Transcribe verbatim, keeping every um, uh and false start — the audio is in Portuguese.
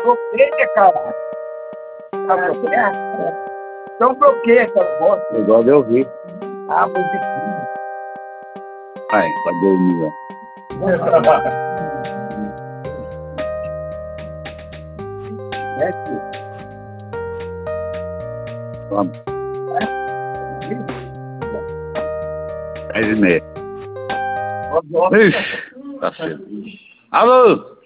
Bloqueia, cara. Tá bloqueado? Então bloqueia essa voz. Igual eu vi. Ah, musiquinha. Ai, pra dormir, ó. É, tio. Vamos. Dez e meia. Ixi, tá cedo. Alô?